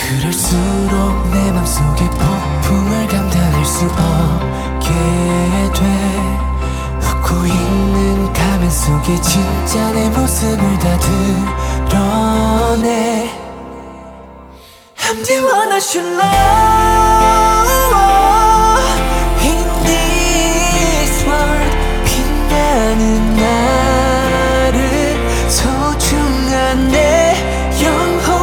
그럴수록 내 맘속의 폭풍을 감당할 수 없게 돼. 웃고 있는 가면 속에 진짜 내 모습을 다 드러내. I'm the one I should love.